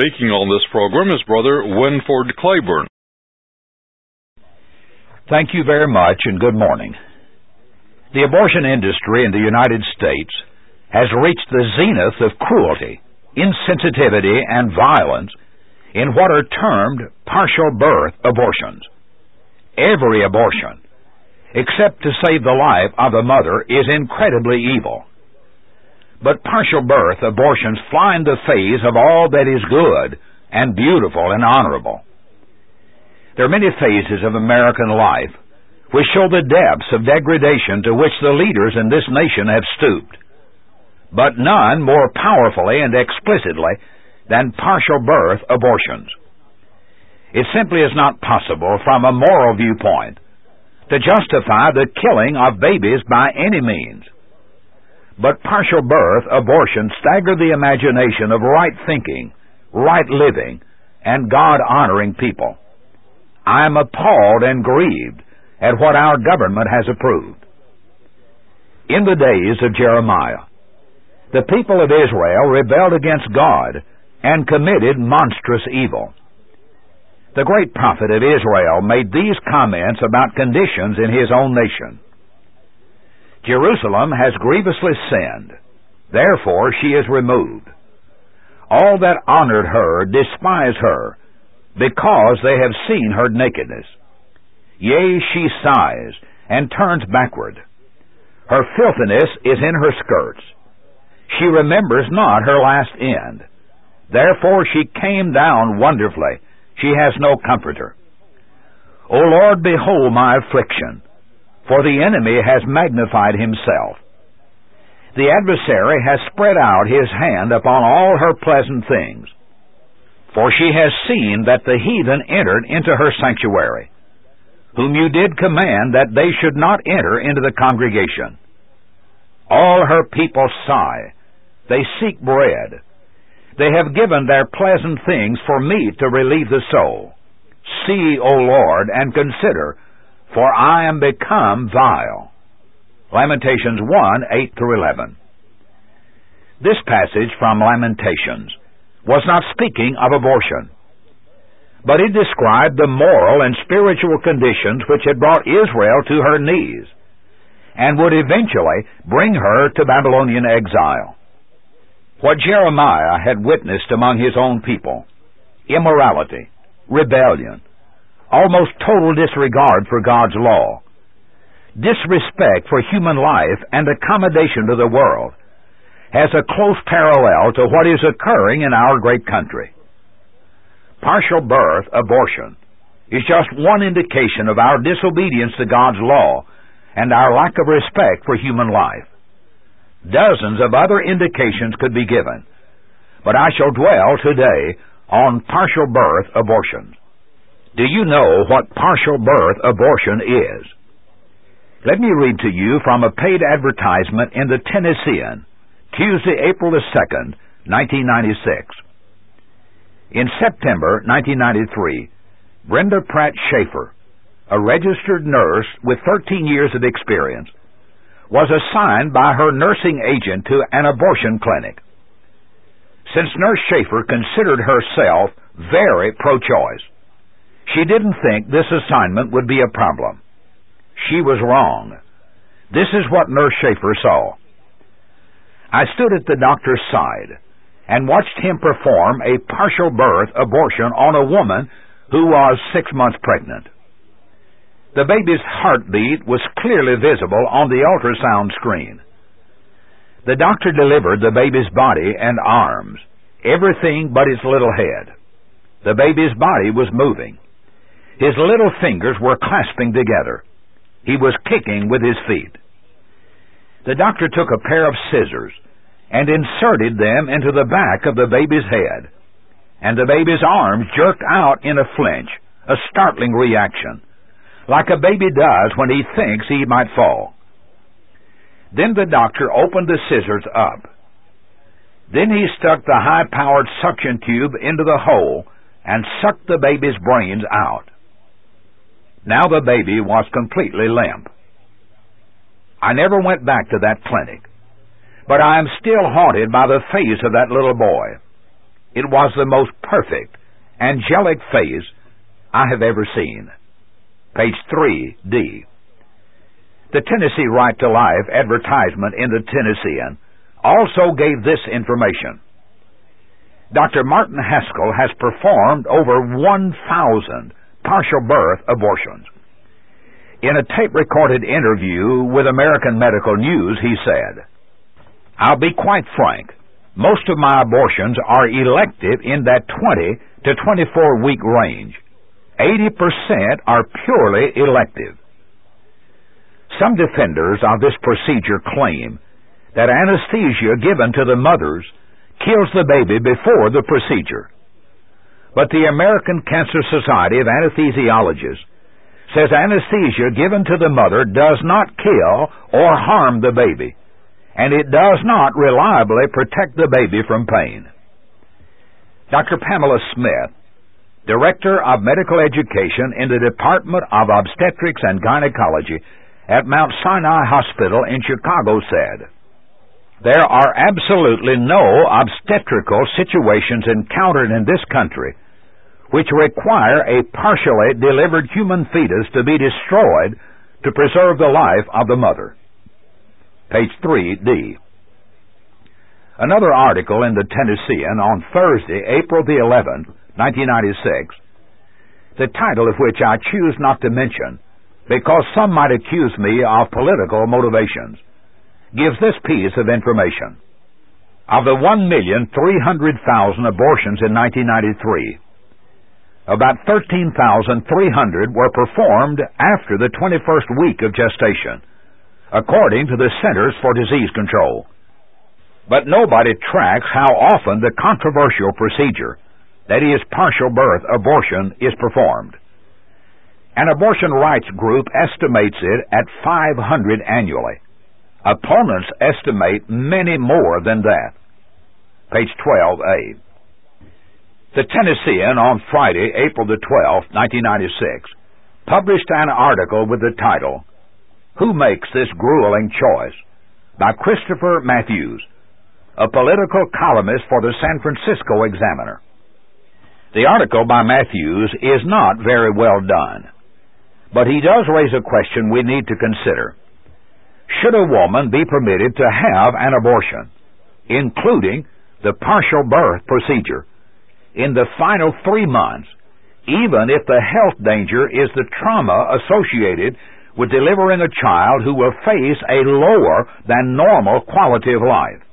Speaking on this program is Brother Winford Claiborne. Thank you very much, and good morning. The abortion industry in the United States has reached the zenith of cruelty, insensitivity, and violence in what are termed partial birth abortions. Every abortion, except to save the life of the mother, is incredibly evil. But partial birth abortions fly in the face of all that is good and beautiful and honorable. There are many phases of American life which show the depths of degradation to which the leaders in this nation have stooped, but none more powerfully and explicitly than partial birth abortions. It simply is not possible from a moral viewpoint to justify the killing of babies by any means. But partial birth abortions stagger the imagination of right thinking, right living, and God-honoring people. I am appalled and grieved at what our government has approved. In the days of Jeremiah, the people of Israel rebelled against God and committed monstrous evil. The great prophet of Israel made these comments about conditions in his own nation. Jerusalem has grievously sinned, therefore she is removed. All that honored her despise her, because they have seen her nakedness. Yea, she sighs and turns backward. Her filthiness is in her skirts. She remembers not her last end. Therefore she came down wonderfully. She has no comforter. O Lord, behold my affliction, for the enemy has magnified himself. The adversary has spread out his hand upon all her pleasant things. For she has seen that the heathen entered into her sanctuary, whom you did command that they should not enter into the congregation. All her people sigh, they seek bread. They have given their pleasant things for meat to relieve the soul. See, O Lord, and consider, for I am become vile. Lamentations 1:8-11. This passage from Lamentations was not speaking of abortion, but it described the moral and spiritual conditions which had brought Israel to her knees and would eventually bring her to Babylonian exile. What Jeremiah had witnessed among his own people, immorality, rebellion, almost total disregard for God's law, disrespect for human life, and accommodation to the world, has a close parallel to what is occurring in our great country. Partial birth abortion is just one indication of our disobedience to God's law and our lack of respect for human life. Dozens of other indications could be given, but I shall dwell today on partial birth abortions. Do you know what partial birth abortion is? Let me read to you from a paid advertisement in the Tennessean, Tuesday, April the 2nd, 1996. In September 1993, Brenda Pratt Schaefer, a registered nurse with 13 years of experience, was assigned by her nursing agent to an abortion clinic. Since Nurse Schaefer considered herself very pro-choice, she didn't think this assignment would be a problem. She was wrong. This is what Nurse Schaefer saw. I stood at the doctor's side and watched him perform a partial birth abortion on a woman who was 6 months pregnant. The baby's heartbeat was clearly visible on the ultrasound screen. The doctor delivered the baby's body and arms, everything but its little head. The baby's body was moving. His little fingers were clasping together. He was kicking with his feet. The doctor took a pair of scissors and inserted them into the back of the baby's head, and the baby's arms jerked out in a flinch, a startling reaction, like a baby does when he thinks he might fall. Then the doctor opened the scissors up. Then he stuck the high-powered suction tube into the hole and sucked the baby's brains out. Now the baby was completely limp. I never went back to that clinic, but I am still haunted by the face of that little boy. It was the most perfect, angelic face I have ever seen. Page 3D. The Tennessee Right to Life advertisement in the Tennessean also gave this information. Dr. Martin Haskell has performed over 1,000 partial birth abortions. In a tape-recorded interview with American Medical News, he said, "I'll be quite frank. Most of my abortions are elective in that 20 to 24-week range. 80% are purely elective." Some defenders of this procedure claim that anesthesia given to the mothers kills the baby before the procedure. But the American Cancer Society of Anesthesiologists says anesthesia given to the mother does not kill or harm the baby, and it does not reliably protect the baby from pain. Dr. Pamela Smith, Director of Medical Education in the Department of Obstetrics and Gynecology at Mount Sinai Hospital in Chicago, said, "There are absolutely no obstetrical situations encountered in this country which require a partially delivered human fetus to be destroyed to preserve the life of the mother." Page 3D. Another article in the Tennessean on Thursday, April the 11th, 1996, the title of which I choose not to mention because some might accuse me of political motivations, gives this piece of information. Of the 1,300,000 abortions in 1993, about 13,300 were performed after the 21st week of gestation, according to the Centers for Disease Control. But nobody tracks how often the controversial procedure, that is, partial birth abortion, is performed. An abortion rights group estimates it at 500 annually. Opponents estimate many more than that. Page 12A. The Tennessean on Friday, April the 12th, 1996, published an article with the title, "Who Makes This Grueling Choice?" by Christopher Matthews, a political columnist for the San Francisco Examiner. The article by Matthews is not very well done, but he does raise a question we need to consider. Should a woman be permitted to have an abortion, including the partial birth procedure, in the final 3 months, even if the health danger is the trauma associated with delivering a child who will face a lower than normal quality of life?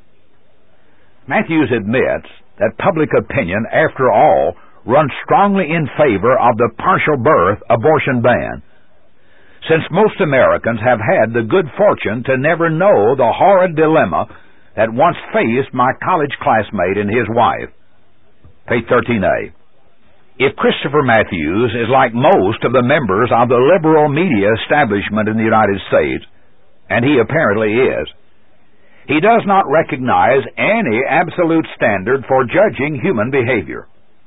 Matthews admits that public opinion, after all, runs strongly in favor of the partial birth abortion ban, since most Americans have had the good fortune to never know the horrid dilemma that once faced my college classmate and his wife. Page 13A. If Christopher Matthews is like most of the members of the liberal media establishment in the United States, and he apparently is, he does not recognize any absolute standard for judging human behavior.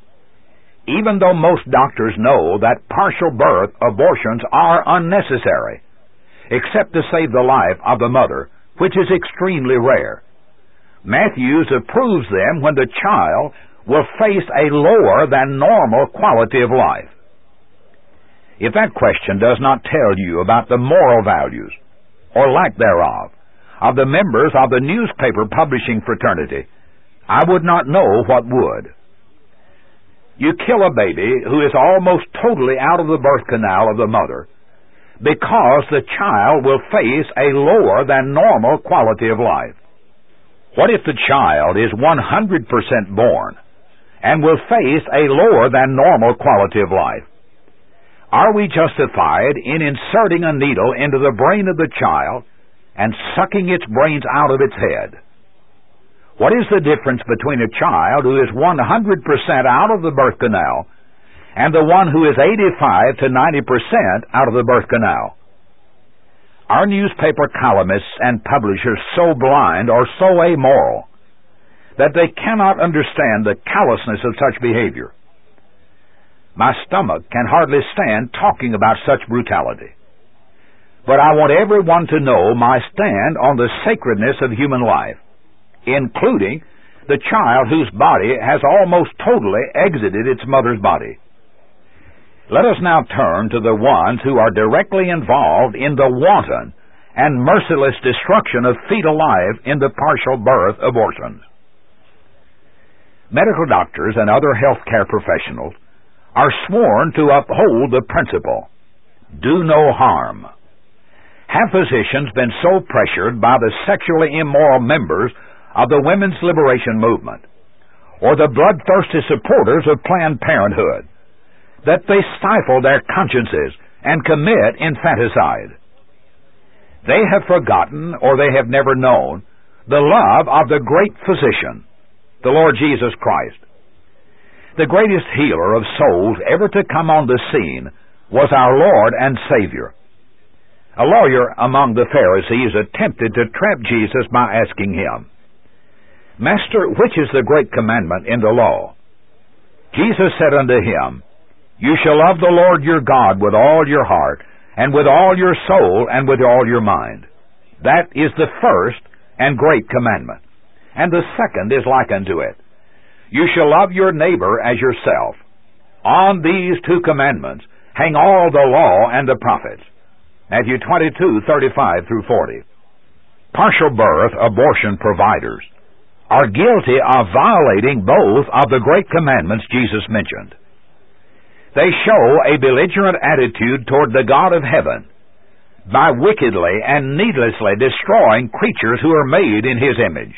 Even though most doctors know that partial birth abortions are unnecessary, except to save the life of the mother, which is extremely rare, Matthews approves them when the child will face a lower than normal quality of life. If that question does not tell you about the moral values, or lack thereof, of the members of the newspaper publishing fraternity, I would not know what would. You kill a baby who is almost totally out of the birth canal of the mother because the child will face a lower than normal quality of life. What if the child is 100% born and will face a lower than normal quality of life? Are we justified in inserting a needle into the brain of the child and sucking its brains out of its head? What is the difference between a child who is 100% out of the birth canal and the one who is 85 to 90% out of the birth canal? Are newspaper columnists and publishers so blind or so amoral that they cannot understand the callousness of such behavior? My stomach can hardly stand talking about such brutality. But I want everyone to know my stand on the sacredness of human life, including the child whose body has almost totally exited its mother's body. Let us now turn to the ones who are directly involved in the wanton and merciless destruction of fetal life in the partial birth abortions. Medical doctors and other health care professionals are sworn to uphold the principle, do no harm. Have physicians been so pressured by the sexually immoral members of the women's liberation movement or the bloodthirsty supporters of Planned Parenthood that they stifle their consciences and commit infanticide? They have forgotten, or they have never known, the love of the great physician, the Lord Jesus Christ. The greatest healer of souls ever to come on the scene was our Lord and Savior. A lawyer among the Pharisees attempted to trap Jesus by asking him, "Master, which is the great commandment in the law?" Jesus said unto him, "You shall love the Lord your God with all your heart, and with all your soul, and with all your mind. That is the first and great commandment. And the second is like unto it. You shall love your neighbor as yourself. On these two commandments hang all the law and the prophets." Matthew 22:35 through 40. Partial birth abortion providers are guilty of violating both of the great commandments Jesus mentioned. They show a belligerent attitude toward the God of heaven by wickedly and needlessly destroying creatures who are made in His image.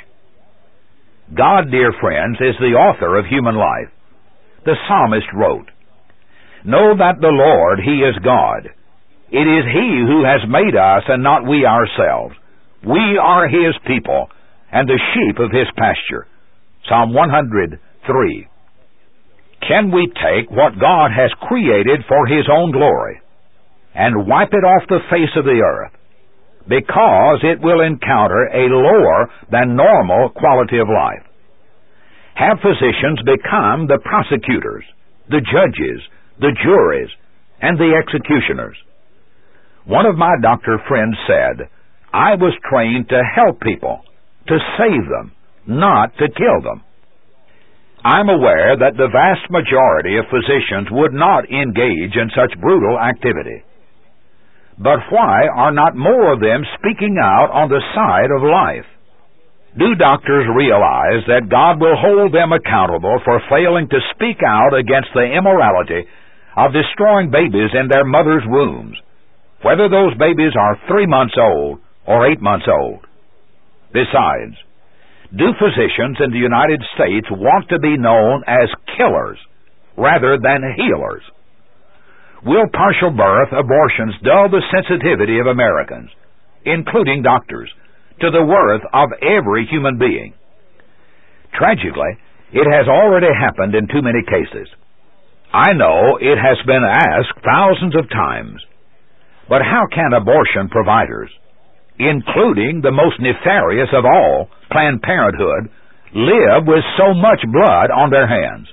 God, dear friends, is the author of human life. The psalmist wrote, "Know that the Lord, He is God. It is He who has made us and not we ourselves. We are His people and the sheep of His pasture." Psalm 103. Can we take what God has created for His own glory and wipe it off the face of the earth because it will encounter a lower than normal quality of life? Have physicians become the prosecutors, the judges, the juries, and the executioners? One of my doctor friends said, "I was trained to help people, to save them, not to kill them." I'm aware that the vast majority of physicians would not engage in such brutal activity. But why are not more of them speaking out on the side of life? Do doctors realize that God will hold them accountable for failing to speak out against the immorality of destroying babies in their mother's wombs, whether those babies are 3 months old or 8 months old? Besides, do physicians in the United States want to be known as killers rather than healers? Will partial birth abortions dull the sensitivity of Americans, including doctors, to the worth of every human being? Tragically, it has already happened in too many cases. I know it has been asked thousands of times, but how can abortion providers, including the most nefarious of all, Planned Parenthood, live with so much blood on their hands?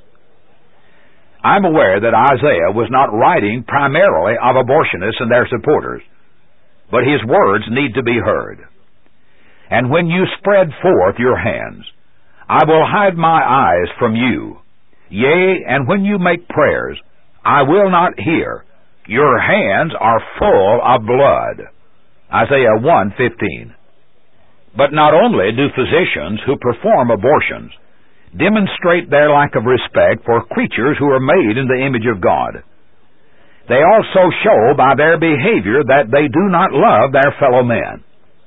I'm aware that Isaiah was not writing primarily of abortionists and their supporters, but his words need to be heard. "And when you spread forth your hands, I will hide my eyes from you. Yea, and when you make prayers, I will not hear. Your hands are full of blood." Isaiah 1:15. But not only do physicians who perform abortions demonstrate their lack of respect for creatures who are made in the image of God, they also show by their behavior that they do not love their fellow men.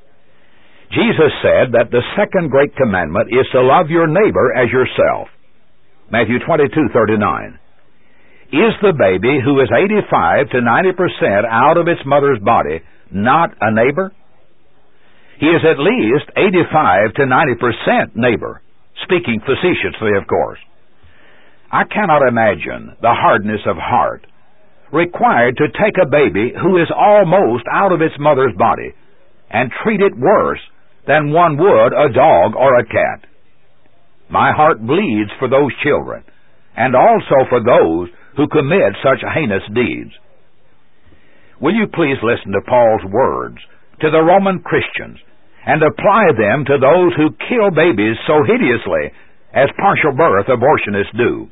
Jesus said that the second great commandment is to love your neighbor as yourself. Matthew 22:39. Is the baby who is 85 to 90% out of its mother's body not a neighbor? He is at least 85 to 90% neighbor, speaking facetiously, of course. I cannot imagine the hardness of heart required to take a baby who is almost out of its mother's body and treat it worse than one would a dog or a cat. My heart bleeds for those children, and also for those who commit such heinous deeds. Will you please listen to Paul's words to the Roman Christians and apply them to those who kill babies so hideously as partial birth abortionists do.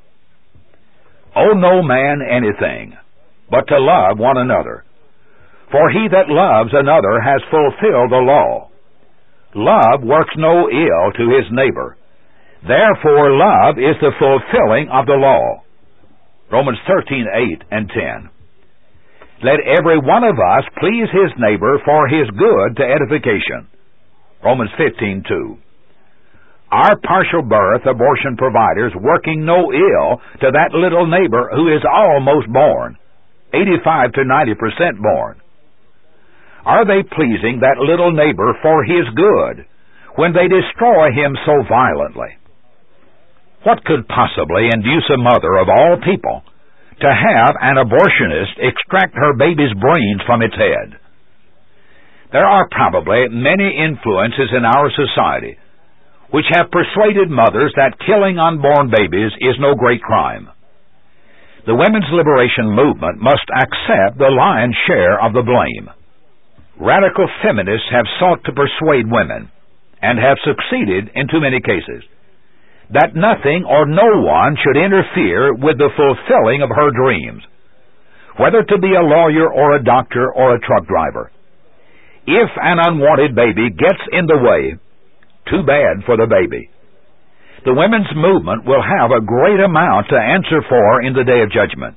Owe no man anything, but to love one another. For he that loves another has fulfilled the law. Love works no ill to his neighbor. Therefore love is the fulfilling of the law. Romans 13:8 and 10. Let every one of us please his neighbor for his good to edification. Romans 15:2. Our partial birth abortion providers working no ill to that little neighbor who is almost born, 85 to 90% born. Are they pleasing that little neighbor for his good when they destroy him so violently? What could possibly induce a mother of all people to have an abortionist extract her baby's brains from its head? There are probably many influences in our society which have persuaded mothers that killing unborn babies is no great crime. The women's liberation movement must accept the lion's share of the blame. Radical feminists have sought to persuade women, and have succeeded in too many cases, that nothing or no one should interfere with the fulfilling of her dreams, whether to be a lawyer or a doctor or a truck driver. If an unwanted baby gets in the way, too bad for the baby. The women's movement will have a great amount to answer for in the day of judgment.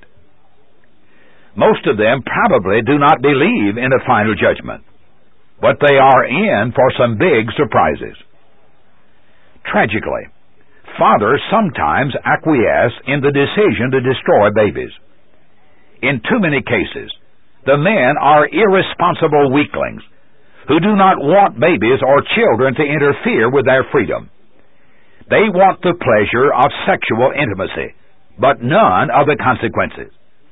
Most of them probably do not believe in a final judgment, but they are in for some big surprises. Tragically, fathers sometimes acquiesce in the decision to destroy babies. In too many cases, the men are irresponsible weaklings who do not want babies or children to interfere with their freedom. They want the pleasure of sexual intimacy, but none of the consequences.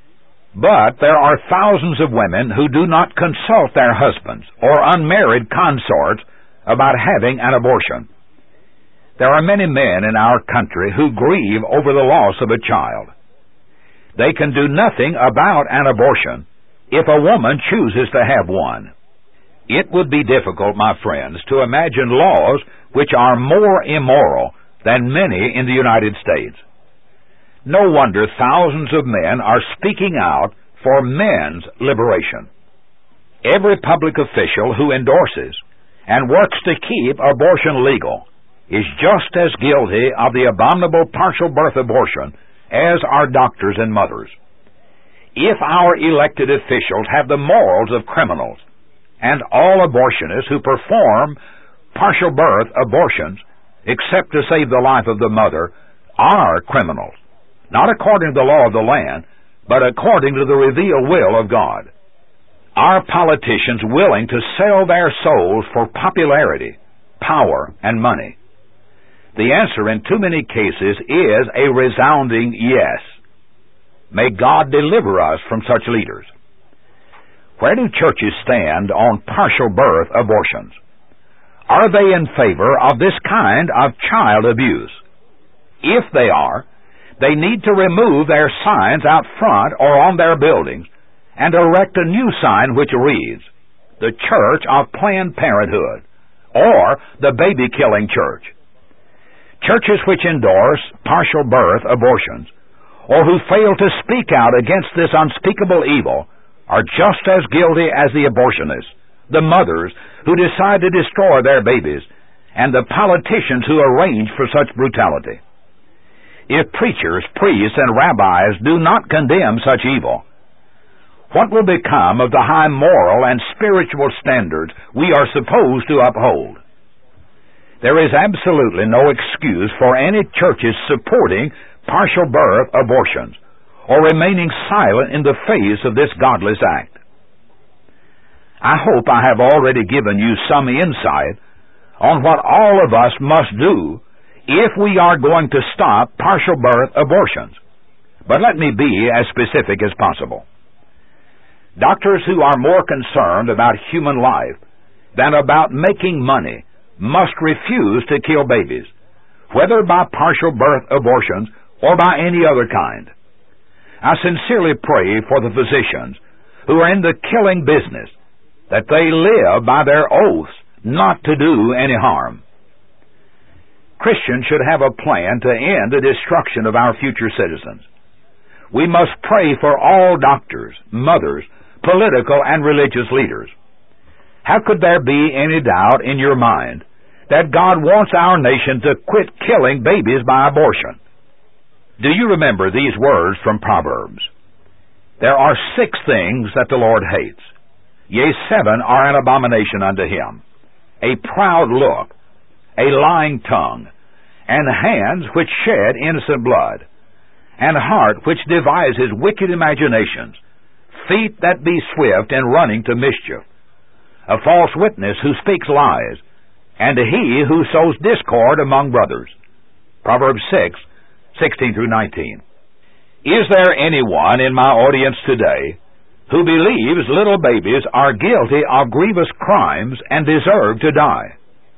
But there are thousands of women who do not consult their husbands or unmarried consorts about having an abortion. There are many men in our country who grieve over the loss of a child. They can do nothing about an abortion if a woman chooses to have one. It would be difficult, my friends, to imagine laws which are more immoral than many in the United States. No wonder thousands of men are speaking out for men's liberation. Every public official who endorses and works to keep abortion legal is just as guilty of the abominable partial birth abortion as are doctors and mothers. If our elected officials have the morals of criminals, and all abortionists who perform partial birth abortions, except to save the life of the mother, are criminals, not according to the law of the land, but according to the revealed will of God. Are politicians willing to sell their souls for popularity, power, and money? The answer in too many cases is a resounding yes. May God deliver us from such leaders. Where do churches stand on partial birth abortions? Are they in favor of this kind of child abuse? If they are, they need to remove their signs out front or on their buildings and erect a new sign which reads, "The Church of Planned Parenthood," or "The Baby-Killing Church." Churches which endorse partial birth abortions, or who fail to speak out against this unspeakable evil, are just as guilty as the abortionists, the mothers who decide to destroy their babies, and the politicians who arrange for such brutality. If preachers, priests, and rabbis do not condemn such evil, what will become of the high moral and spiritual standards we are supposed to uphold? There is absolutely no excuse for any churches supporting partial birth abortions or remaining silent in the face of this godless act. I hope I have already given you some insight on what all of us must do if we are going to stop partial birth abortions. But let me be as specific as possible. Doctors who are more concerned about human life than about making money must refuse to kill babies, whether by partial birth abortions or by any other kind. I sincerely pray for the physicians who are in the killing business that they live by their oaths not to do any harm. Christians should have a plan to end the destruction of our future citizens. We must pray for all doctors, mothers, political and religious leaders. How could there be any doubt in your mind that God wants our nation to quit killing babies by abortion? Do you remember these words from Proverbs? There are 6 things that the Lord hates. Yea, 7 are an abomination unto him: a proud look, a lying tongue, and hands which shed innocent blood, and heart which devises wicked imaginations, feet that be swift in running to mischief, a false witness who speaks lies, and he who sows discord among brothers. Proverbs 6:16-19. Is there anyone in my audience today who believes little babies are guilty of grievous crimes and deserve to die?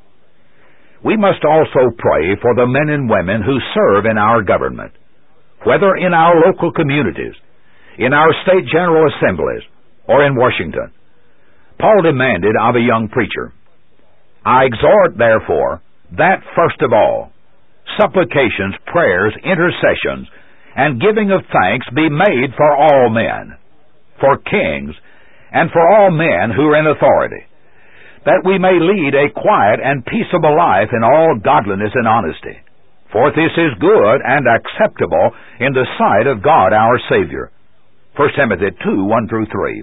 We must also pray for the men and women who serve in our government, whether in our local communities, in our state general assemblies, or in Washington. Paul demanded of a young preacher, I exhort, therefore, that first of all, supplications, prayers, intercessions, and giving of thanks be made for all men, for kings, and for all men who are in authority, that we may lead a quiet and peaceable life in all godliness and honesty. For this is good and acceptable in the sight of God our Savior. 1 Timothy 2:1-3.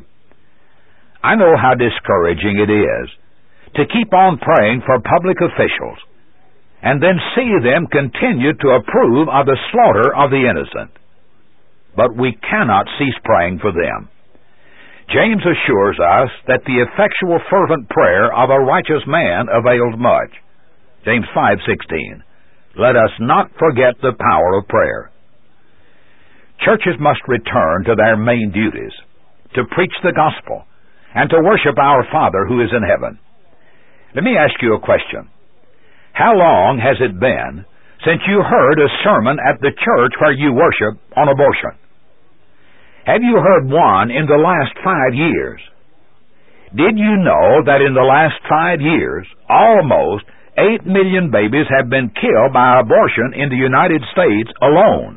I know how discouraging it is to keep on praying for public officials and then see them continue to approve of the slaughter of the innocent. But we cannot cease praying for them. James assures us that the effectual fervent prayer of a righteous man avails much. James 5:16. Let us not forget the power of prayer. Churches must return to their main duties, to preach the gospel, and to worship our Father who is in heaven. Let me ask you a question. How long has it been since you heard a sermon at the church where you worship on abortion? Have you heard one in the last 5 years? Did you know that in the last 5 years, almost 8 million babies have been killed by abortion in the United States alone?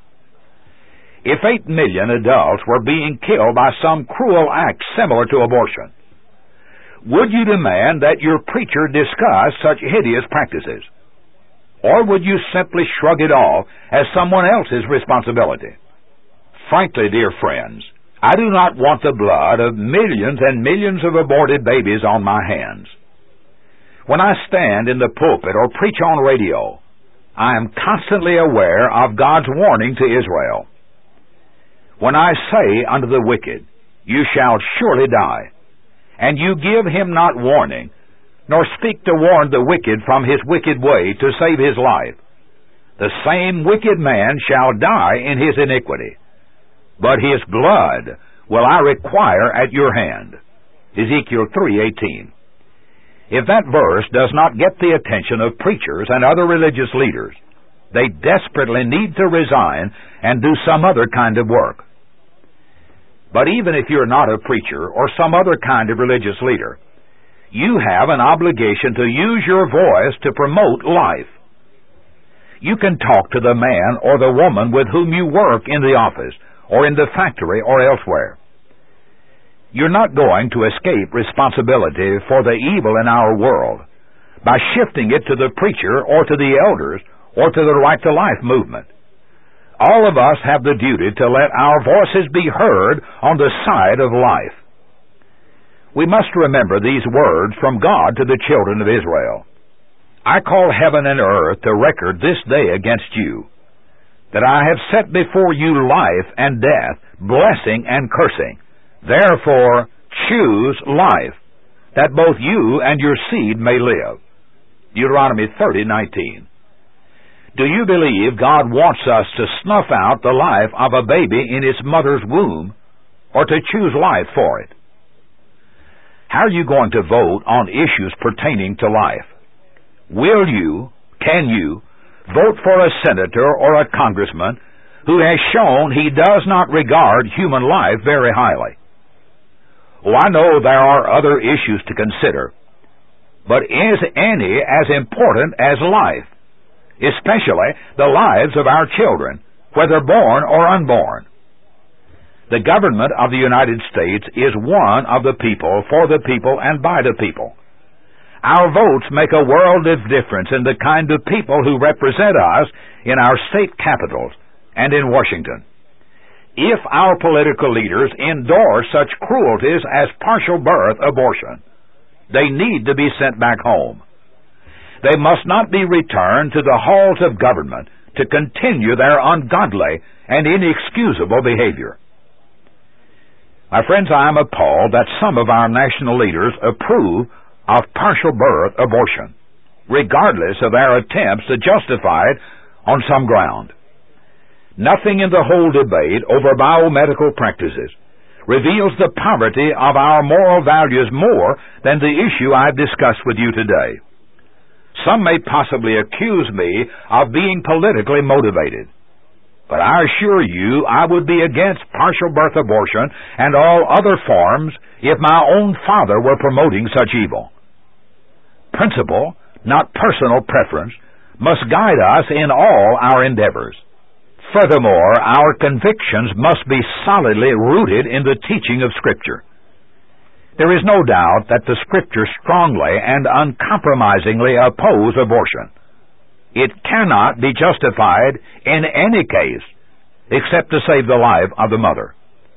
If 8 million adults were being killed by some cruel act similar to abortion, would you demand that your preacher discuss such hideous practices? Or would you simply shrug it off as someone else's responsibility? Frankly, dear friends, I do not want the blood of millions and millions of aborted babies on my hands. When I stand in the pulpit or preach on radio, I am constantly aware of God's warning to Israel. When I say unto the wicked, you shall surely die, and you give him not warning, nor speak to warn the wicked from his wicked way to save his life, the same wicked man shall die in his iniquity, but his blood will I require at your hand. Ezekiel 3:18. If that verse does not get the attention of preachers and other religious leaders, they desperately need to resign and do some other kind of work. But even if you're not a preacher or some other kind of religious leader, you have an obligation to use your voice to promote life. You can talk to the man or the woman with whom you work in the office or in the factory or elsewhere. You're not going to escape responsibility for the evil in our world by shifting it to the preacher or to the elders or to the Right to Life movement. All of us have the duty to let our voices be heard on the side of life. We must remember these words from God to the children of Israel. I call heaven and earth to record this day against you, that I have set before you life and death, blessing and cursing. Therefore, choose life, that both you and your seed may live. Deuteronomy 30:19. Do you believe God wants us to snuff out the life of a baby in its mother's womb, or to choose life for it? How are you going to vote on issues pertaining to life? Can you, vote for a senator or a congressman who has shown he does not regard human life very highly? Oh, I know there are other issues to consider, but is any as important as life? especially the lives of our children, whether born or unborn. The government of the United States is one of the people, for the people, and by the people. Our votes make a world of difference in the kind of people who represent us in our state capitals and in Washington. If our political leaders endorse such cruelties as partial birth abortion, they need to be sent back home. They must not be returned to the halls of government to continue their ungodly and inexcusable behavior. My friends, I am appalled that some of our national leaders approve of partial birth abortion, regardless of their attempts to justify it on some ground. Nothing in the whole debate over biomedical practices reveals the poverty of our moral values more than the issue I've discussed with you today. Some may possibly accuse me of being politically motivated, but I assure you I would be against partial birth abortion and all other forms if my own father were promoting such evil. Principle, not personal preference, must guide us in all our endeavors. Furthermore, our convictions must be solidly rooted in the teaching of Scripture. There is no doubt that the Scriptures strongly and uncompromisingly oppose abortion. It cannot be justified in any case except to save the life of the mother.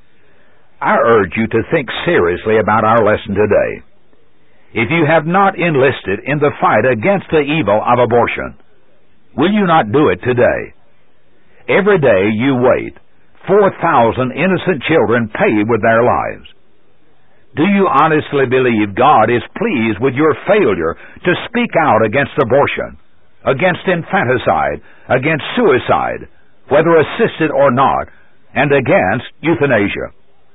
I urge you to think seriously about our lesson today. If you have not enlisted in the fight against the evil of abortion, will you not do it today? Every day you wait, 4,000 innocent children pay with their lives. Do you honestly believe God is pleased with your failure to speak out against abortion, against infanticide, against suicide, whether assisted or not, and against euthanasia?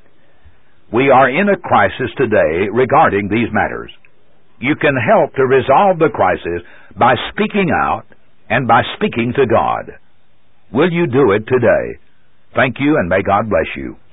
We are in a crisis today regarding these matters. You can help to resolve the crisis by speaking out and by speaking to God. Will you do it today? Thank you, and may God bless you.